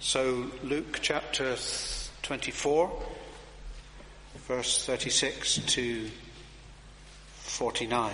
So Luke chapter 24, verse 36 to 49.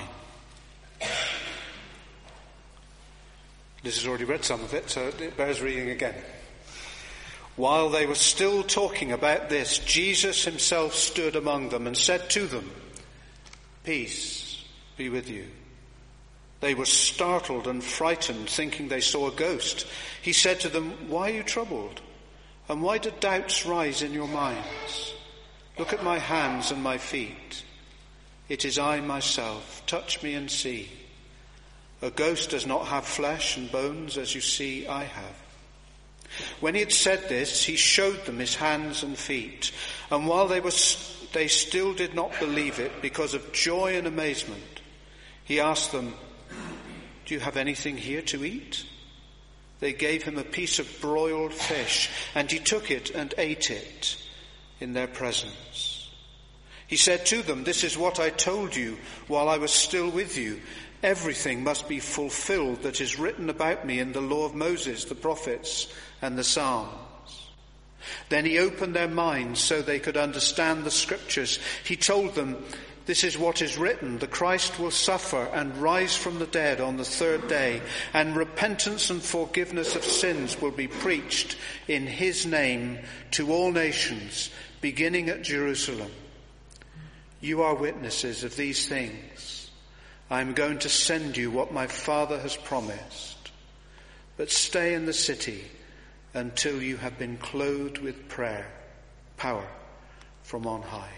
Liz has already read some of it, so it bears reading again. While they were still talking about this, Jesus himself stood among them and said to them, "Peace be with you." They were startled and frightened, thinking they saw a ghost. He said to them, "Why are you troubled? And why do doubts rise in your minds? Look at my hands and my feet. It is I myself. Touch me and see. A ghost does not have flesh and bones, as you see I have." When he had said this, he showed them his hands and feet. And while they still did not believe it because of joy and amazement, he asked them, "Do you have anything here to eat?" They gave him a piece of broiled fish, and he took it and ate it in their presence. He said to them, "This is what I told you while I was still with you. Everything must be fulfilled that is written about me in the law of Moses, the prophets, and the Psalms." Then he opened their minds so they could understand the scriptures. He told them, "This is what is written, the Christ will suffer and rise from the dead on the third day, and repentance and forgiveness of sins will be preached in his name to all nations, beginning at Jerusalem. You are witnesses of these things. I am going to send you what my Father has promised. But stay in the city until you have been clothed with power from on high."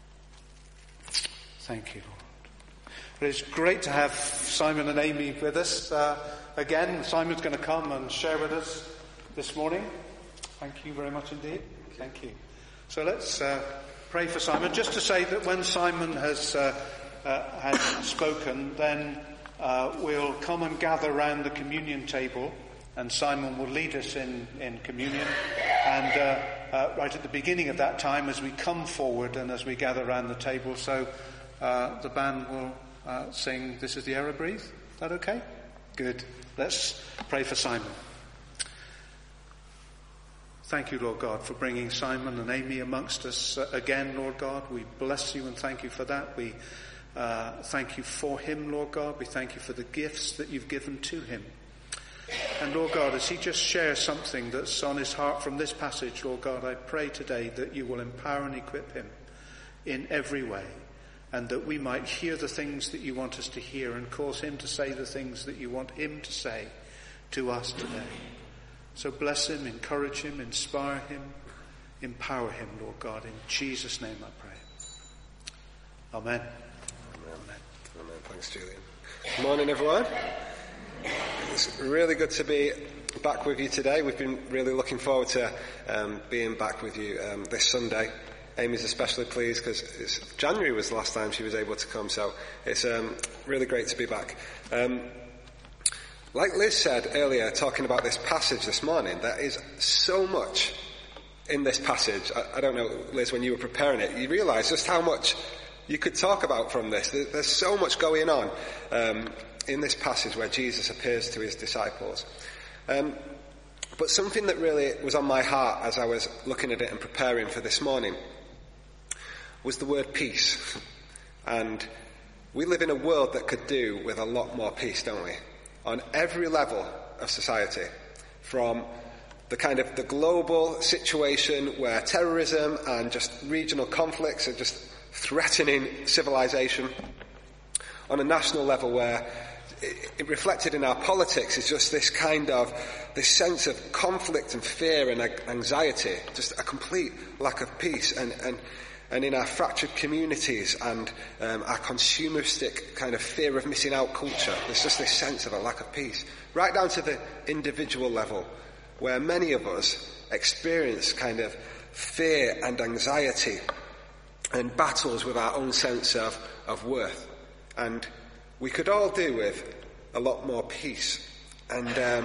Thank you, Lord. But it's great to have Simon and Amy with us again. Simon's going to come and share with us this morning. Thank you very much indeed. Thank you. So let's pray for Simon. Just to say that when Simon has spoken, then we'll come and gather around the communion table, and Simon will lead us in communion. And right at the beginning of that time, as we come forward and as we gather around the table, so the band will sing "This is the Air I Breathe." Is that okay? Good. Let's pray for Simon. Thank you, Lord God, for bringing Simon and Amy amongst us again, Lord God. We bless you and thank you for that. We thank you for him, Lord God. We thank you for the gifts that you've given to him. And Lord God, as he just shares something that's on his heart from this passage, Lord God, I pray today that you will empower and equip him in every way, and that we might hear the things that you want us to hear and cause him to say the things that you want him to say to us today. So bless him, encourage him, inspire him, empower him, Lord God. In Jesus' name I pray. Amen. Amen. Thanks, Julian. Good morning, everyone. It's really good to be back with you today. We've been really looking forward to being back with you this Sunday. Amy's especially pleased because January was the last time she was able to come, so it's really great to be back. Like Liz said earlier, talking about this passage this morning, there is so much in this passage. I don't know, Liz, when you were preparing it, you realised just how much you could talk about from this. There's so much going on in this passage where Jesus appears to his disciples. But something that really was on my heart as I was looking at it and preparing for this morning was the word peace. And we live in a world that could do with a lot more peace, don't we? On every level of society, from the kind of the global situation where terrorism and just regional conflicts are just threatening civilization, on a national level where it reflected in our politics is just this kind of this sense of conflict and fear and anxiety, just a complete lack of peace, and in our fractured communities and our consumeristic kind of fear of missing out culture, there's just this sense of a lack of peace, right down to the individual level, where many of us experience kind of fear and anxiety and battles with our own sense of worth. And we could all do with a lot more peace. And,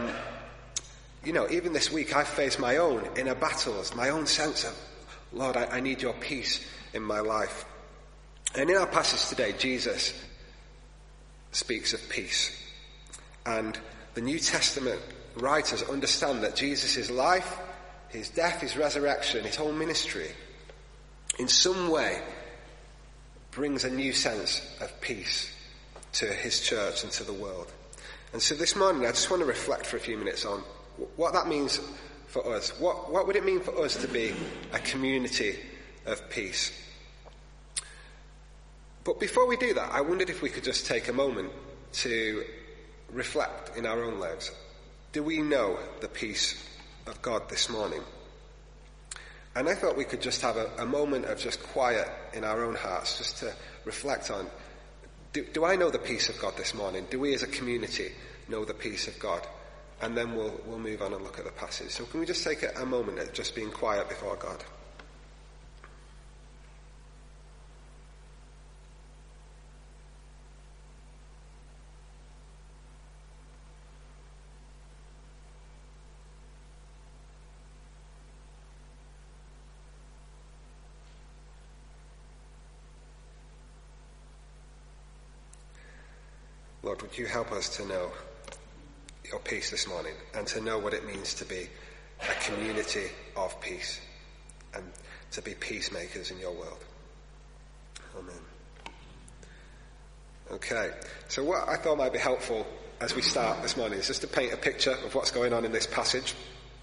even this week I've faced my own inner battles, my own sense of, Lord, I need your peace in my life. And in our passage today, Jesus speaks of peace. And the New Testament writers understand that Jesus' life his death, his resurrection, his whole ministry, in some way brings a new sense of peace to his church and to the world. And so this morning I just want to reflect for a few minutes on what that means for us. What would it mean for us to be a community of peace? But before we do that, I wondered if we could just take a moment to reflect in our own lives. Do we know the peace of God this morning? And I thought we could just have a moment of just quiet in our own hearts, just to reflect on, do I know the peace of God this morning? Do we as a community know the peace of God? And then we'll move on and look at the passage. So can we just take a moment of just being quiet before God? Lord, would you help us to know your peace this morning and to know what it means to be a community of peace and to be peacemakers in your world. Amen. Okay, so what I thought might be helpful as we start this morning is just to paint a picture of what's going on in this passage,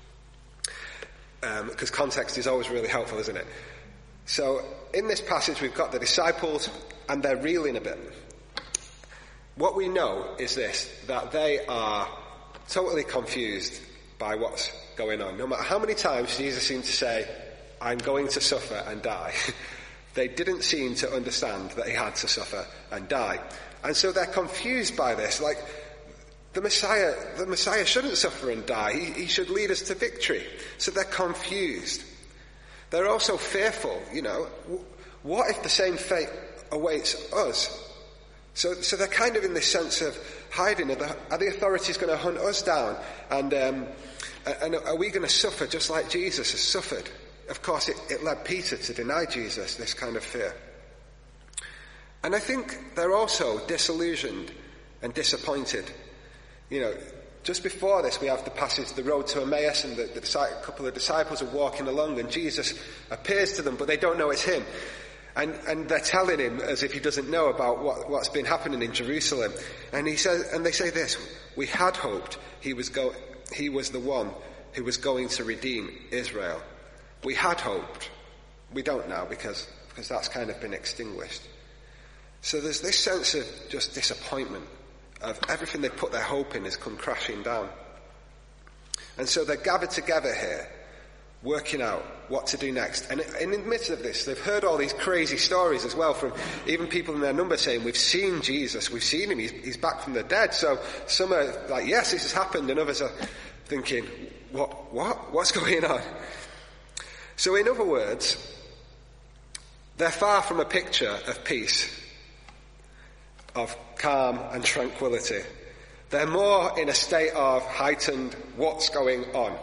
because context is always really helpful, isn't it? So in this passage we've got the disciples and they're reeling a bit. What we know is this, that they are totally confused by what's going on. No matter how many times Jesus seemed to say, I'm going to suffer and die, they didn't seem to understand that he had to suffer and die. And so they're confused by this, like the Messiah shouldn't suffer and die, he should lead us to victory. So they're confused. They're also fearful, what if the same fate awaits us? So they're kind of in this sense of hiding. Are the authorities going to hunt us down? And are we going to suffer just like Jesus has suffered? Of course, it led Peter to deny Jesus, this kind of fear. And I think they're also disillusioned and disappointed. Just before this, we have the passage, the road to Emmaus, and a couple of disciples are walking along, and Jesus appears to them, but they don't know it's him. And they're telling him as if he doesn't know about what's been happening in Jerusalem. And they say this, we had hoped he was the one who was going to redeem Israel. We had hoped. We don't now because that's kind of been extinguished. So there's this sense of just disappointment, of everything they put their hope in has come crashing down. And so they're gathered together here, working out what to do next. And in the midst of this, they've heard all these crazy stories as well from even people in their number saying, we've seen Jesus, we've seen him, he's back from the dead. So some are like, yes, this has happened, and others are thinking, what's going on? So in other words, they're far from a picture of peace, of calm and tranquility. They're more in a state of heightened what's going on.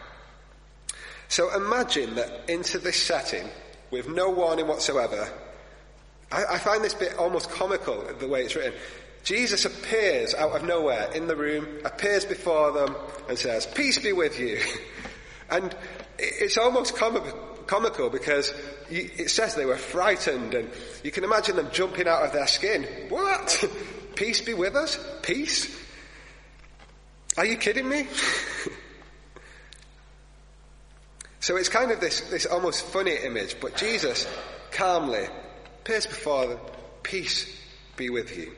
So imagine that into this setting, with no warning whatsoever, I find this bit almost comical, the way it's written. Jesus appears out of nowhere in the room, appears before them, and says, peace be with you. And it's almost comical because it says they were frightened, and you can imagine them jumping out of their skin. What? Peace be with us? Peace? Are you kidding me? So it's kind of this almost funny image, but Jesus calmly appears before them, peace be with you.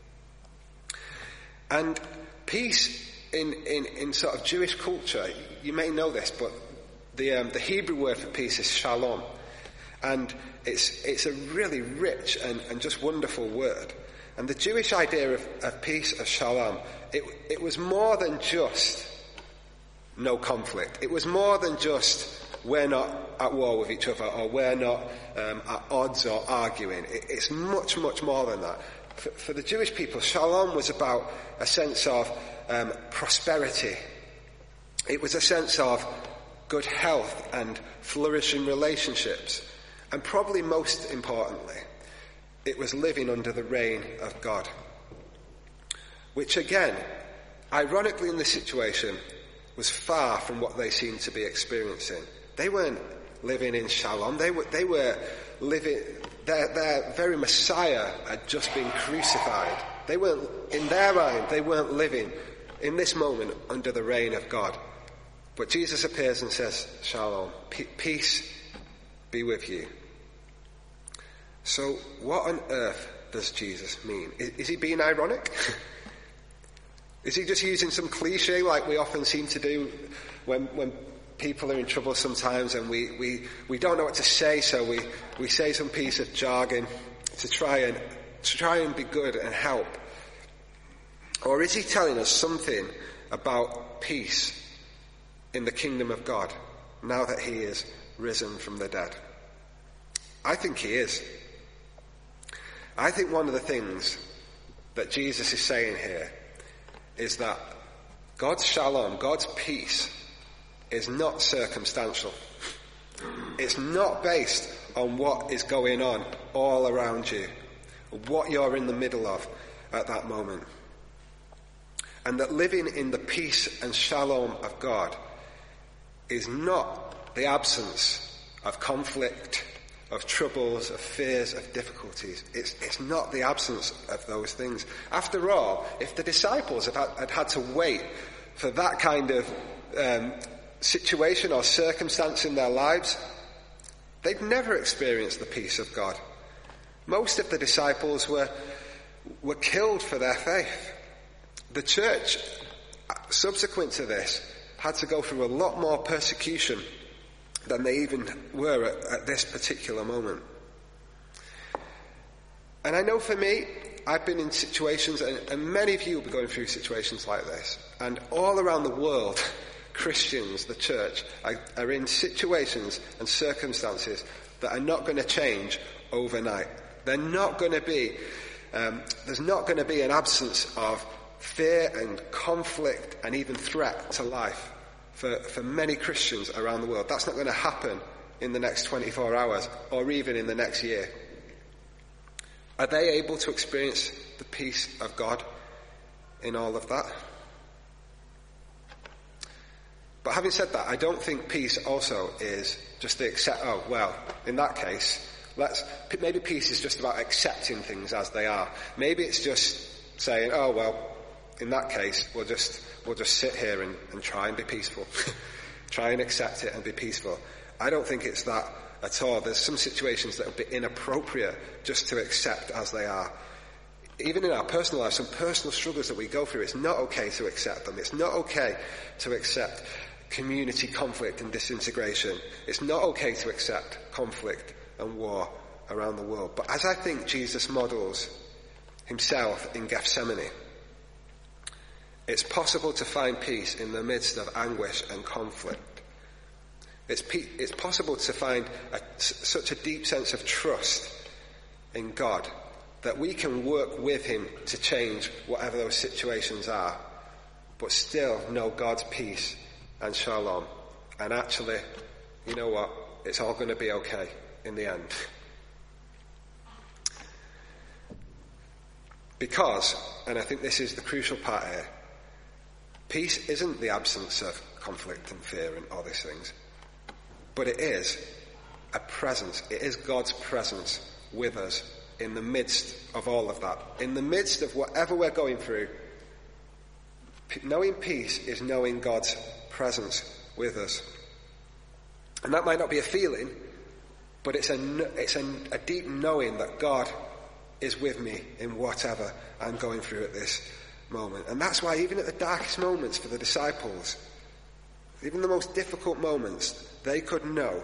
And peace in sort of Jewish culture, you may know this, but the Hebrew word for peace is shalom. And it's a really rich and just wonderful word. And the Jewish idea of peace, of shalom, it was more than just no conflict. It was more than just we're not at war with each other, or we're not at odds or arguing. It's much, much more than that. For the Jewish people, shalom was about a sense of prosperity. It was a sense of good health and flourishing relationships. And probably most importantly, it was living under the reign of God. Which again, ironically in this situation, was far from what they seemed to be experiencing. They weren't living in shalom. They were living, their very Messiah had just been crucified. They weren't, in their mind, they weren't living in this moment under the reign of God. But Jesus appears and says, shalom, peace be with you. So what on earth does Jesus mean? Is he being ironic? Is he just using some cliche like we often seem to do when people are in trouble sometimes and we don't know what to say, so we say some piece of jargon to try and be good and help? Or is he telling us something about peace in the kingdom of God now that he is risen from the dead? I think he is. I think one of the things that Jesus is saying here is that God's shalom, God's peace, is not circumstantial. It's not based on what is going on all around you, what you're in the middle of at that moment. And that living in the peace and shalom of God is not the absence of conflict, of troubles, of fears, of difficulties. It's not the absence of those things. After all, if the disciples had had to wait for that kind of situation or circumstance in their lives, they'd never experienced the peace of God. Most of the disciples were killed for their faith. The church, subsequent to this, had to go through a lot more persecution than they even were at this particular moment. And I know for me, I've been in situations, and many of you will be going through situations like this, and all around the world, Christians, the church, are in situations and circumstances that are not going to change overnight. They're not going to be, there's not going to be an absence of fear and conflict and even threat to life for many Christians around the world. That's not going to happen in the next 24 hours or even in the next year. Are they able to experience the peace of God in all of that? But having said that, I don't think peace also is just the accept, oh, well, in that case, maybe peace is just about accepting things as they are. Maybe it's just saying, oh, well, in that case, we'll just sit here and try and be peaceful. Try and accept it and be peaceful. I don't think it's that at all. There's some situations that would be inappropriate just to accept as they are. Even in our personal lives, some personal struggles that we go through, it's not okay to accept them. It's not okay to accept community conflict and disintegration. It's not okay to accept conflict and war around the world. But as I think Jesus models himself in Gethsemane, it's possible to find peace in the midst of anguish and conflict. It's possible to find such a deep sense of trust in God that we can work with him to change whatever those situations are, but still know God's peace and shalom. And actually, you know what? It's all going to be okay in the end. Because, and I think this is the crucial part here, peace isn't the absence of conflict and fear and all these things, but it is a presence. It is God's presence with us in the midst of all of that. In the midst of whatever we're going through, knowing peace is knowing God's presence with us. And that might not be a feeling, but it's a deep knowing that God is with me in whatever I'm going through at this moment. And that's why even at the darkest moments for the disciples, even the most difficult moments, they could know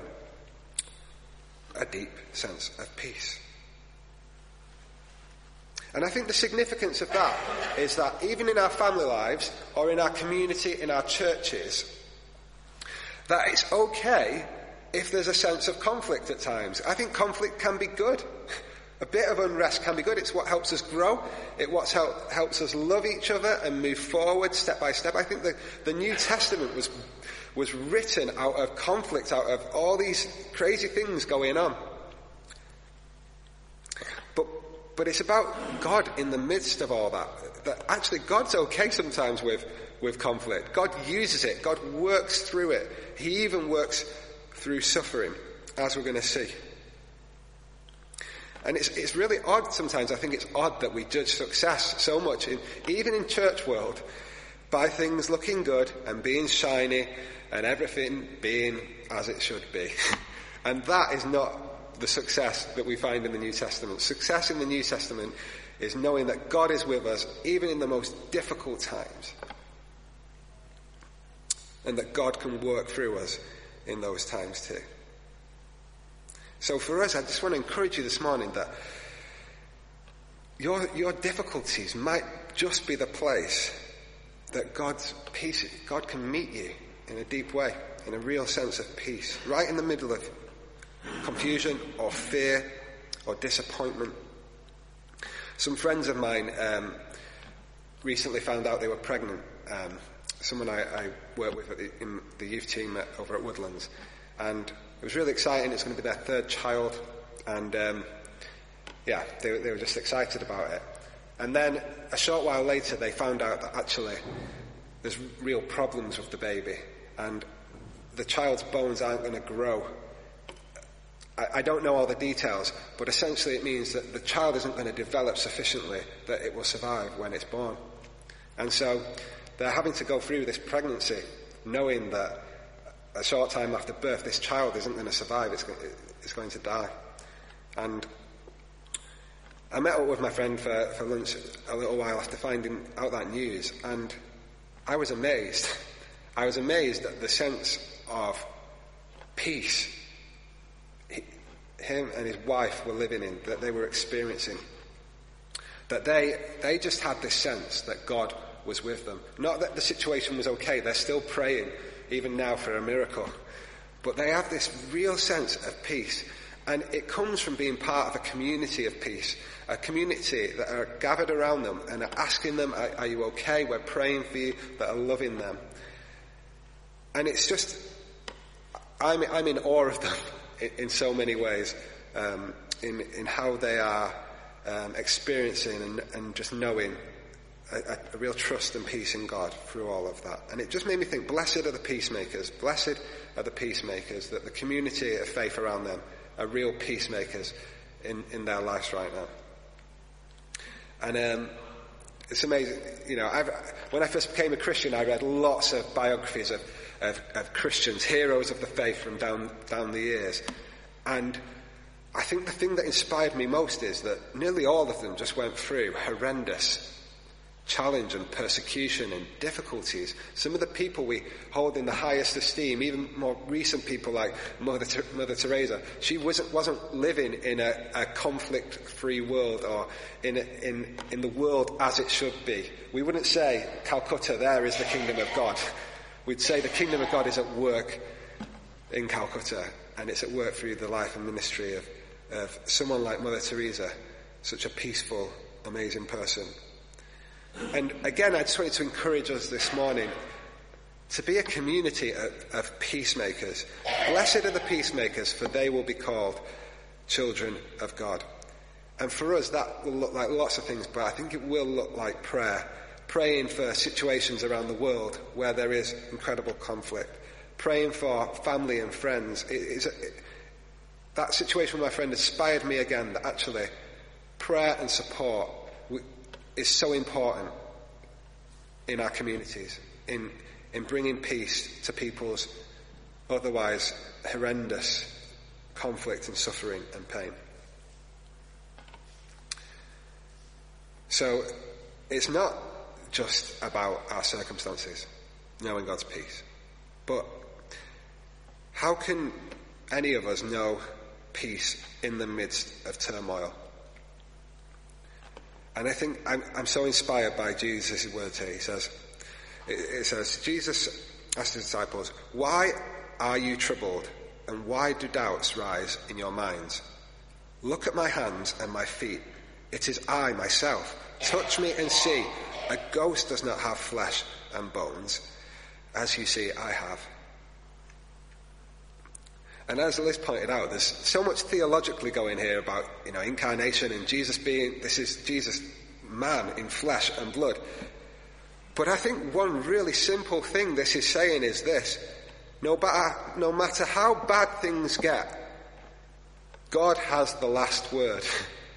a deep sense of peace. And I think the significance of that is that even in our family lives or in our community, in our churches, that it's okay if there's a sense of conflict at times. I think conflict can be good. A bit of unrest can be good. It's what helps us grow. It's what helps us love each other and move forward step by step. I think the New Testament was written out of conflict, out of all these crazy things going on. But it's about God in the midst of all that. That actually God's okay sometimes with with conflict. God uses it. God works through it. He even works through suffering, as we're going to see. And it's really odd sometimes. I think it's odd that we judge success so much, even in church world, by things looking good and being shiny and everything being as it should be. And that is not the success that we find in the New Testament. Success in the New Testament is knowing that God is with us even in the most difficult times, and that God can work through us in those times too. So for us, I just want to encourage you this morning that your difficulties might just be the place that God's peace, God can meet you in a deep way, in a real sense of peace, right in the middle of confusion or fear or disappointment. Some friends of mine recently found out they were pregnant. Someone I work with in the youth team over at Woodlands, and it was really exciting. It's going to be their third child, and they were just excited about it. And then a short while later, they found out that actually there's real problems with the baby, and the child's bones aren't going to grow. I don't know all the details, but essentially it means that the child isn't going to develop sufficiently that it will survive when it's born. And so they're having to go through this pregnancy knowing that a short time after birth this child isn't going to survive, it's going to die. And I met up with my friend for lunch a little while after finding out that news, and I was amazed. I was amazed at the sense of peace him and his wife were living in, that they were experiencing. That they just had this sense that God was with them. Not that the situation was okay, they're still praying, even now, for a miracle. But they have this real sense of peace. And it comes from being part of a community of peace, a community that are gathered around them and are asking them, are you okay? We're praying for you, that are loving them. And it's just, I'm in awe of them in so many ways, in how they are experiencing and just knowing a real trust and peace in God through all of that. And it just made me think, blessed are the peacemakers, that the community of faith around them are real peacemakers in their lives right now. And it's amazing, when I first became a Christian, I read lots of biographies of Christians, heroes of the faith from down the years. And I think the thing that inspired me most is that nearly all of them just went through horrendous challenge and persecution and difficulties. Some of the people we hold in the highest esteem, even more recent people like Mother Teresa, she wasn't living in a conflict-free world or in the world as it should be. We wouldn't say, Calcutta, there is the kingdom of God. We'd say the kingdom of God is at work in Calcutta, and it's at work through the life and ministry of someone like Mother Teresa, such a peaceful, amazing person. And again, I just wanted to encourage us this morning to be a community of peacemakers. Blessed are the peacemakers, for they will be called children of God. And for us, that will look like lots of things, but I think it will look like prayer. Praying for situations around the world where there is incredible conflict. Praying for family and friends. That situation with my friend inspired me again that actually prayer and support is so important in our communities, in bringing peace to people's otherwise horrendous conflict and suffering and pain. So it's not just about our circumstances, knowing God's peace, but how can any of us know peace in the midst of turmoil? And I think I'm so inspired by Jesus' words here. It says, Jesus asked his disciples, "Why are you troubled, and why do doubts rise in your minds? Look at my hands and my feet. It is I myself. Touch me and see. A ghost does not have flesh and bones, as you see I have." And as Liz pointed out, there's so much theologically going here about, incarnation and Jesus being, this is Jesus, man in flesh and blood. But I think one really simple thing this is saying is this: no matter how bad things get, God has the last word.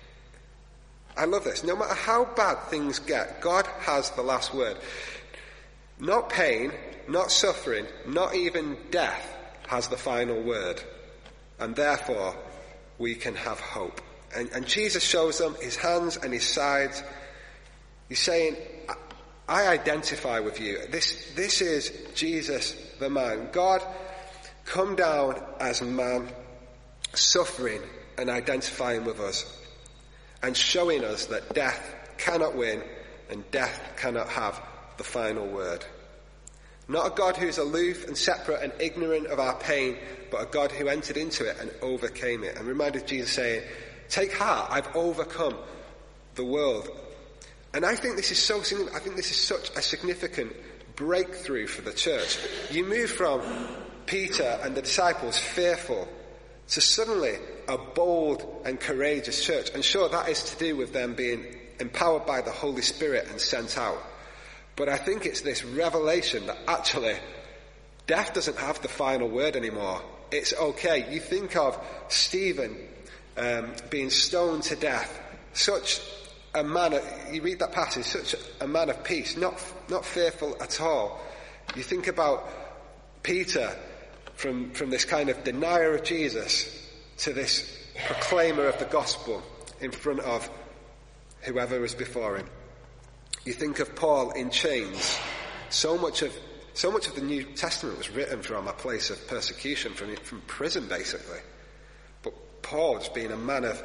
I love this. No matter how bad things get, God has the last word. Not pain, not suffering, not even death has the final word. And therefore, we can have hope. And Jesus shows them his hands and his sides. He's saying, I identify with you. This is Jesus the man. God come down as man, suffering and identifying with us, and showing us that death cannot win and death cannot have the final word. Not a God who's aloof and separate and ignorant of our pain, but a God who entered into it and overcame it. And reminded Jesus saying, take heart, I've overcome the world. And I think this is such a significant breakthrough for the church. You move from Peter and the disciples fearful to suddenly a bold and courageous church. And sure, that is to do with them being empowered by the Holy Spirit and sent out. But I think it's this revelation that actually death doesn't have the final word anymore. It's okay. You think of Stephen being stoned to death. Such a man, you read that passage, such a man of peace, not fearful at all. You think about Peter from this kind of denier of Jesus to this proclaimer of the gospel in front of whoever was before him. You think of Paul in chains. So much of the New Testament was written from a place of persecution, from prison basically. But Paul just being a man of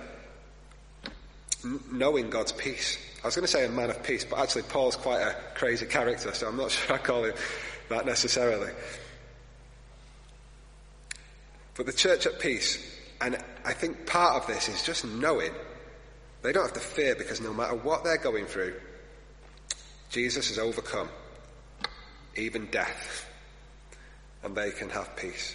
knowing God's peace. I was going to say a man of peace, but actually Paul's quite a crazy character, so I'm not sure I call him that necessarily. But the church at peace, and I think part of this is just knowing they don't have to fear, because no matter what they're going through, Jesus has overcome even death, and they can have peace.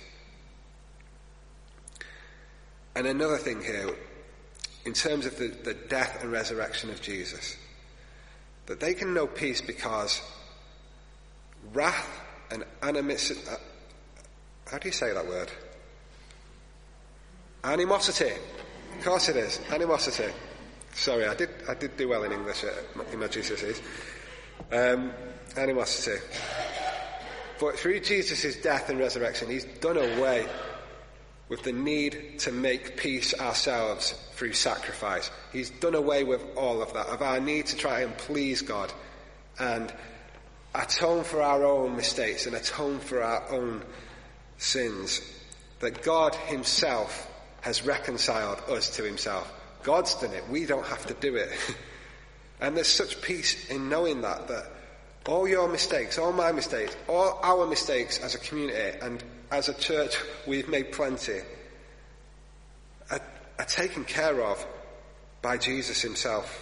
And another thing here, in terms of the death and resurrection of Jesus, that they can know peace because wrath and animosity, how do you say that word? Animosity. Of course it is. Animosity. Sorry, I did do well in English in my GCSEs. Animosity. But through Jesus' death and resurrection, he's done away with the need to make peace ourselves through sacrifice. He's done away with all of that, of our need to try and please God and atone for our own mistakes and atone for our own sins. That God himself has reconciled us to himself. God's done it. We don't have to do it. And there's such peace in knowing that all your mistakes, all my mistakes, all our mistakes as a community and as a church, we've made plenty, are taken care of by Jesus himself.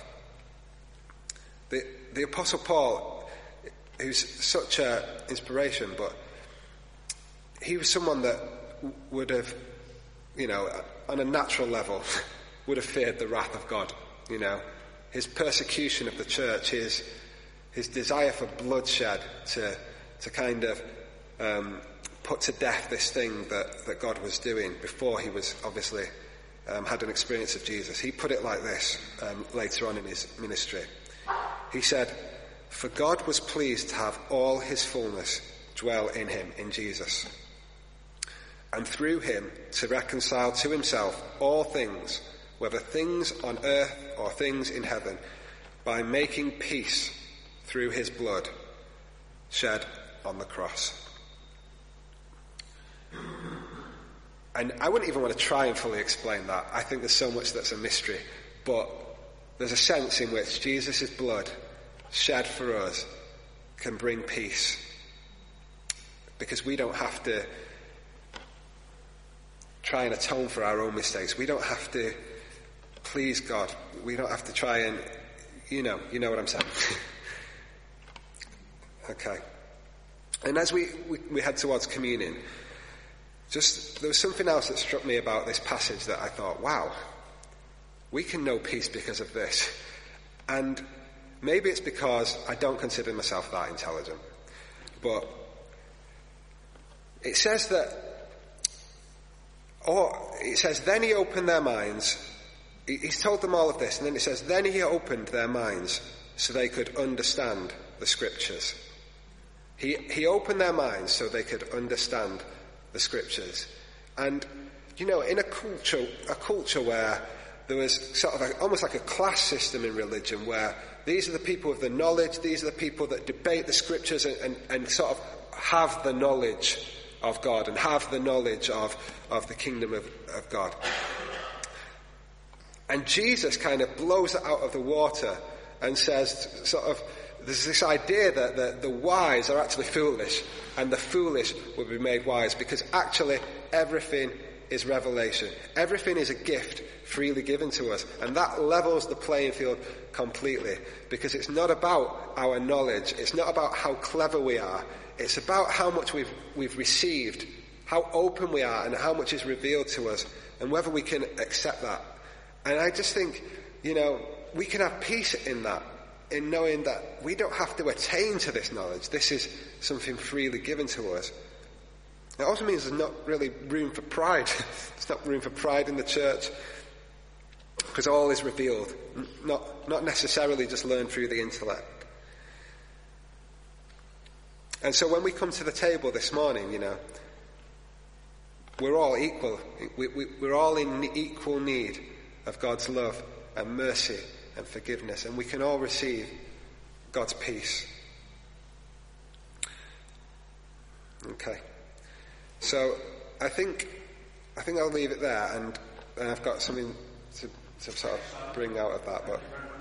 The Apostle Paul, who's such an inspiration, but he was someone that would have, on a natural level, would have feared the wrath of God, His persecution of the church, his desire for bloodshed to kind of put to death this thing that God was doing before he was obviously had an experience of Jesus. He put it like this later on in his ministry. He said, "For God was pleased to have all his fullness dwell in him, in Jesus, and through him to reconcile to himself all things, whether things on earth or things in heaven, by making peace through his blood shed on the cross." And I wouldn't even want to try and fully explain that. I think there's so much that's a mystery. But there's a sense in which Jesus' blood shed for us can bring peace. Because we don't have to try and atone for our own mistakes. We don't have to please God. We don't have to try and, you know what I'm saying. Okay. And as we head towards communion, there was something else that struck me about this passage that I thought, wow, we can know peace because of this. And Maybe it's because I don't consider myself that intelligent. But it says then he opened their minds. He's told them all of this, and then it says, then he opened their minds so they could understand the scriptures. He opened their minds so they could understand the scriptures. And, in a culture where there was sort of almost like a class system in religion, where these are the people with the knowledge, these are the people that debate the scriptures and sort of have the knowledge of God and have the knowledge of the kingdom of God. And Jesus kind of blows it out of the water and says there's this idea that the wise are actually foolish and the foolish will be made wise, because actually everything is revelation. Everything is a gift freely given to us, and that levels the playing field completely, because it's not about our knowledge, it's not about how clever we are, it's about how much we've received, how open we are, and how much is revealed to us, and whether we can accept that. And I just think, we can have peace in that, in knowing that we don't have to attain to this knowledge. This is something freely given to us. It also means there's not really room for pride. There's not room for pride in the church, because all is revealed, not necessarily just learned through the intellect. And so when we come to the table this morning, we're all equal. We're all in equal need of God's love and mercy and forgiveness, and we can all receive God's peace. Okay. So I think I'll leave it there, and I've got something to sort of bring out of that. But